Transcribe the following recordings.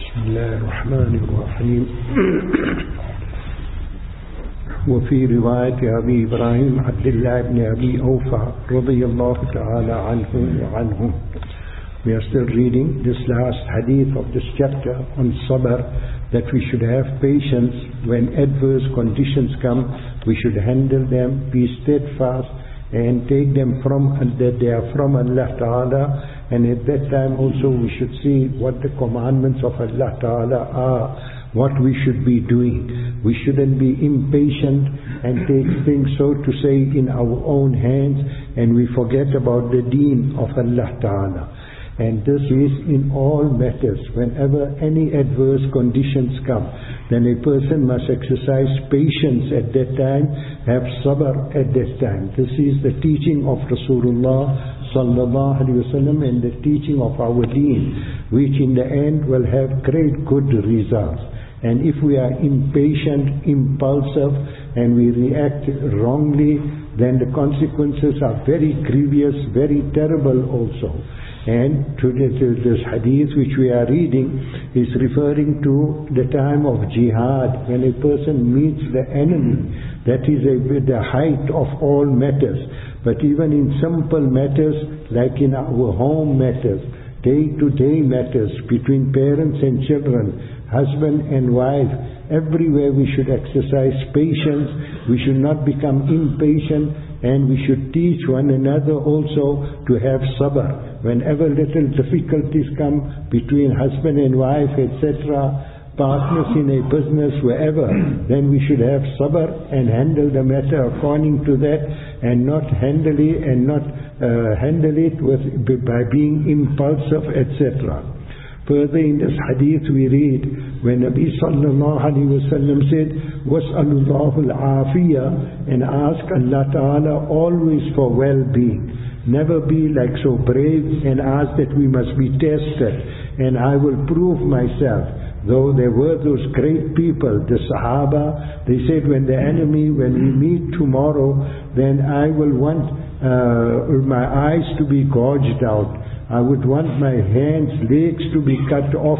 بسم الله الرحمن الرحيم. وفي رواية أبي إبراهيم عبد الله بن أبي أوفى رضي الله تعالى عنه وعنهم. We are still reading this last hadith of this chapter on sabr, that we should have patience when adverse conditions come. We should handle them, be steadfast, and take them from that they are from Allah Ta'ala. And at that time also we should see what the commandments of Allah Ta'ala are, what we should be doing. We shouldn't be impatient and take things, so to say, in our own hands, and we forget about the deen of Allah Ta'ala. And this is in all matters. Whenever any adverse conditions come, then a person must exercise patience at that time, have sabr at that time. This is the teaching of Rasulullah sallallahu alaihi wasallam and the teaching of our deen, which in the end will have great good results. And if we are impatient, impulsive, and we react wrongly, then the consequences are very grievous, very terrible also. And this hadith which we are reading is referring to the time of jihad, when a person meets the enemy. That is the height of all matters. But even in simple matters, like in our home matters, day-to-day matters between parents and children, husband and wife, everywhere we should exercise patience. We should not become impatient, and we should teach one another also to have sabr. Whenever little difficulties come between husband and wife, etc., partners in a business, wherever, then we should have sabr and handle the matter according to that, and not handle it by being impulsive, etc. Further in this hadith we read, when Nabi sallallahu alaihi wasallam said, "Was'alu Allahu al-afiyah," and ask Allah Ta'ala always for well-being. Never be like so brave and ask that we must be tested and I will prove myself. Though there were those great people, the Sahaba, they said, when we meet tomorrow, then I will want my eyes to be gouged out. I would want my hands, legs to be cut off,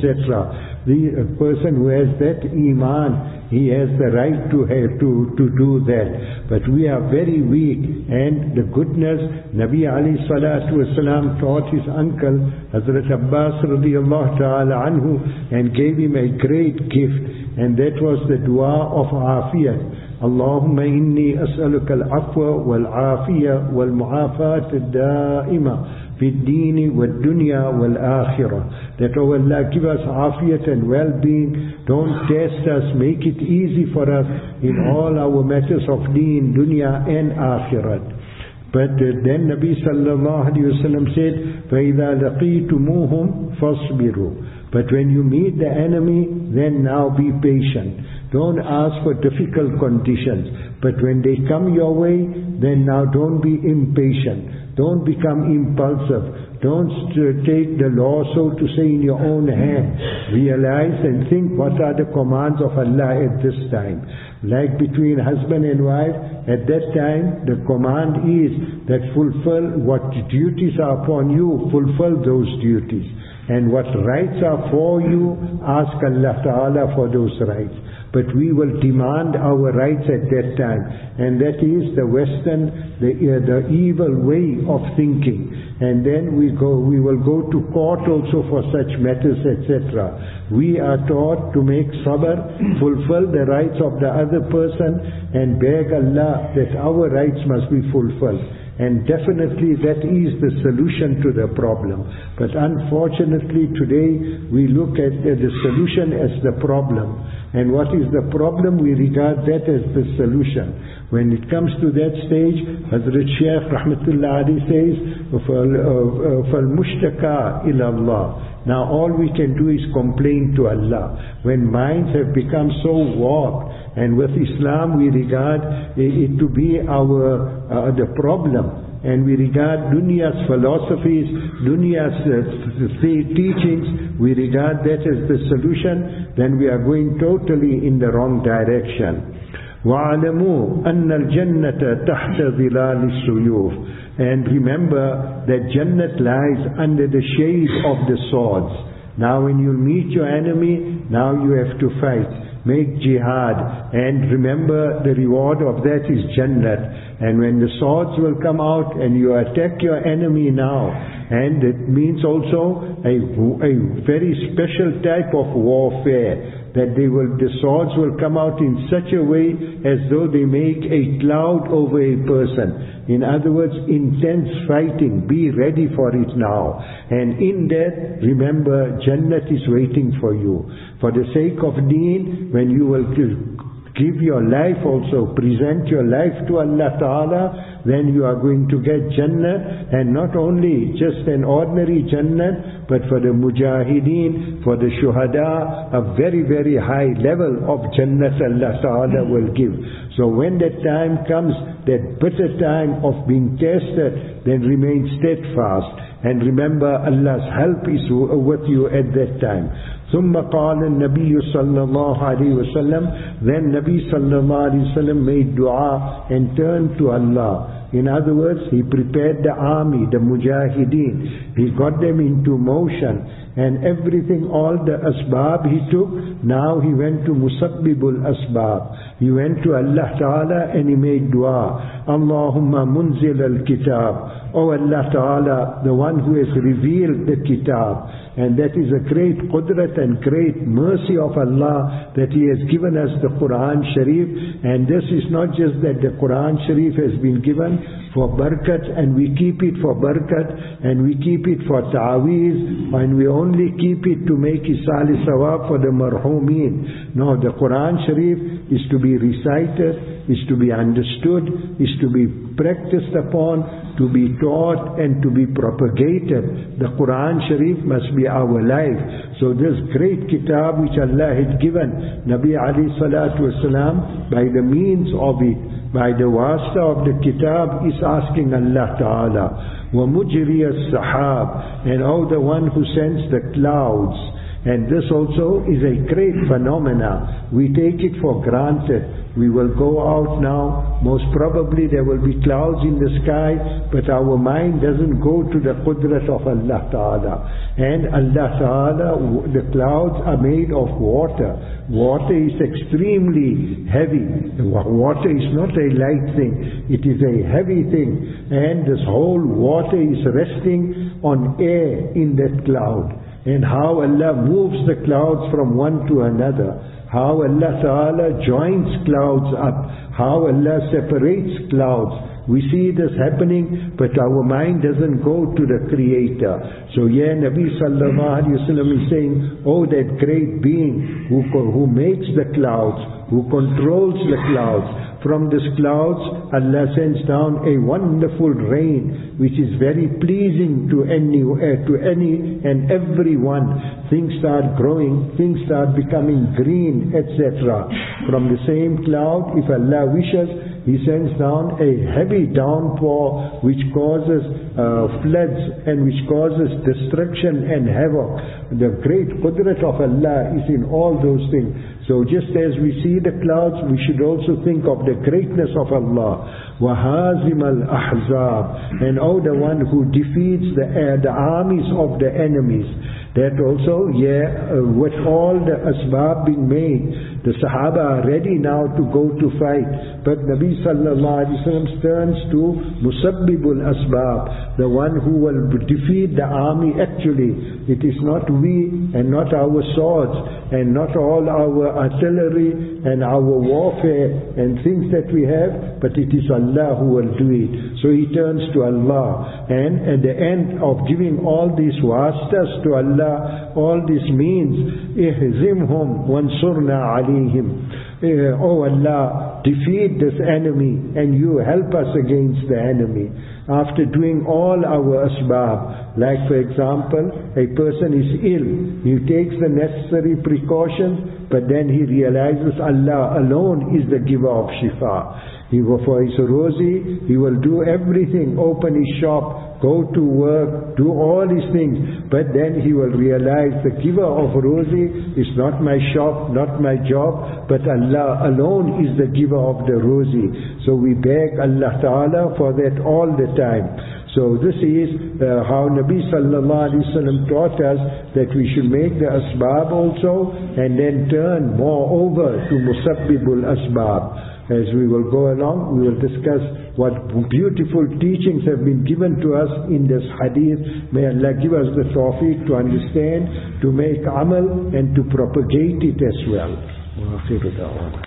etc. The person who has that iman, he has the right to do that. But we are very weak, and the goodness, Nabi alayhi salatu wasalam taught his uncle, Hazrat Abbas radiyallahu ta'ala anhu, and gave him a great gift, and that was the dua of afiyat. اللهم إني أسألك العفو والعافية والمعافاة الدائمة في الدين والدنيا والآخرة. That, oh Allah, give us afiyat and well-being. Don't test us, make it easy for us in all our matters of deen, dunya and akhirat. But then Nabi sallallahu alayhi wa sallam said, فَإِذَا لَقِيتُمُوهُمْ فَاصْبِرُوا. But when you meet the enemy, then now be patient. Don't ask for difficult conditions. But when they come your way, then now don't be impatient. Don't become impulsive. Don't take the law, so to say, in your own hand. Realize and think what are the commands of Allah at this time. Like between husband and wife, at that time the command is that fulfill what duties are upon you, fulfill those duties. And what rights are for you, ask Allah Ta'ala for those rights. But we will demand our rights at that time. And that is the Western, the evil way of thinking. And then we will go to court also for such matters, etc. We are taught to make sabr, fulfill the rights of the other person, and beg Allah that our rights must be fulfilled. And definitely that is the solution to the problem. But unfortunately today we look at the solution as the problem. And what is the problem? We regard that as the solution. When it comes to that stage, Hazrat Shaykh Rahmatullah Ali says, فَالْمُشْتَكَى إِلَى اللَّهِ. Now all we can do is complain to Allah. When minds have become so warped, and with Islam we regard it to be the problem, and we regard Dunya's philosophies, Dunya's teachings, we regard that as the solution, then we are going totally in the wrong direction. وَعَلَمُوا أَنَّ الْجَنَّةَ تَحْتَ ظِلَالِ السُّيُوفِ. And remember that Jannat lies under the shade of the swords. Now when you meet your enemy, now you have to fight. Make jihad, and remember the reward of that is Jannat. And when the swords will come out and you attack your enemy now, and it means also a very special type of warfare, that the swords will come out in such a way as though they make a cloud over a person. In other words, intense fighting. Be ready for it now. And in that, remember, Jannat is waiting for you. For the sake of Deen, when you will give your life also, present your life to Allah Ta'ala, then you are going to get Jannah, and not only just an ordinary Jannah, but for the Mujahideen, for the Shuhada, a very, very high level of Jannah Allah Ta'ala will give. So when that time comes, that bitter time of being tested, then remain steadfast. And remember, Allah's help is with you at that time. ثم قال النبي صلى الله عليه وسلم, then Nabi صلى الله عليه وسلم made dua and turned to Allah. In other words, he prepared the army, the Mujahideen. He got them into motion, and everything, all the asbab he took. Now he went to Musabbibul Asbab. He went to Allah Ta'ala and he made dua. Allahumma munzil al-kitab. Oh Allah Ta'ala, the one who has revealed the kitab. And that is a great qudrat and great mercy of Allah that He has given us the Quran Sharif. And this is not just that the Quran Sharif has been given for barakat and we keep it for barakat and we keep it for ta'aweez and we only keep it to make isal sawab for the marhumeen. No, the Quran Sharif is to be recited, is to be understood, is to be practiced upon, to be taught and to be propagated. The Quran Sharif must be our life. So this great kitab which Allah had given Nabi alayhi salatu wasalam, by the means of it, by the wasta of the kitab, is asking Allah Ta'ala, وَمُجْرِيَ السَّحَابِ, and oh, the one who sends the clouds. And this also is a great phenomena. We take it for granted. We will go out now, most probably there will be clouds in the sky, but our mind doesn't go to the qudrat of Allah Ta'ala. And Allah Ta'ala, the clouds are made of water. Water is extremely heavy. Water is not a light thing, it is a heavy thing. And this whole water is resting on air in that cloud. And how Allah moves the clouds from one to another. How Allah Ta'ala joins clouds up. How Allah separates clouds. We see this happening, but our mind doesn't go to the Creator. So yeah, Nabi Sallallahu Alaihi Wasallam is saying, oh, that great being who makes the clouds, who controls the clouds. From these clouds, Allah sends down a wonderful rain, which is very pleasing to any and everyone. Things start growing, things start becoming green, etc. From the same cloud, if Allah wishes, He sends down a heavy downpour which causes floods and which causes destruction and havoc. The great qudrat of Allah is in all those things. So just as we see the clouds, we should also think of the greatness of Allah. وَهَازِمَ الْأَحْزَابِ, and oh, the one who defeats the armies of the enemies. That also, with all the asbab being made, the Sahaba are ready now to go to fight. But Nabi Sallallahu Alaihi Wasallam turns to Musabbibul Asbab, the one who will defeat the army actually. It is not we and not our swords and not all our artillery and our warfare and things that we have, but it is Allah who will do it. So he turns to Allah, and at the end of giving all these wastas to Allah, all this means, ihzimhum wansurna alayhim. Oh Allah, defeat this enemy and you help us against the enemy. After doing all our asbab, like for example, a person is ill, he takes the necessary precautions, but then he realizes Allah alone is the giver of shifa. For his rozi, he will do everything, open his shop, go to work, do all these things, but then he will realize the giver of rozi is not my shop, not my job, but Allah alone is the giver of the rozi. So we beg Allah Ta'ala for that all the time. So this is how Nabi sallallahu alaihi wasallam taught us that we should make the asbab also and then turn more over to musabbibul asbab. As we will go along, we will discuss what beautiful teachings have been given to us in this hadith. May Allah give us the tawfiq to understand, to make amal and to propagate it as well.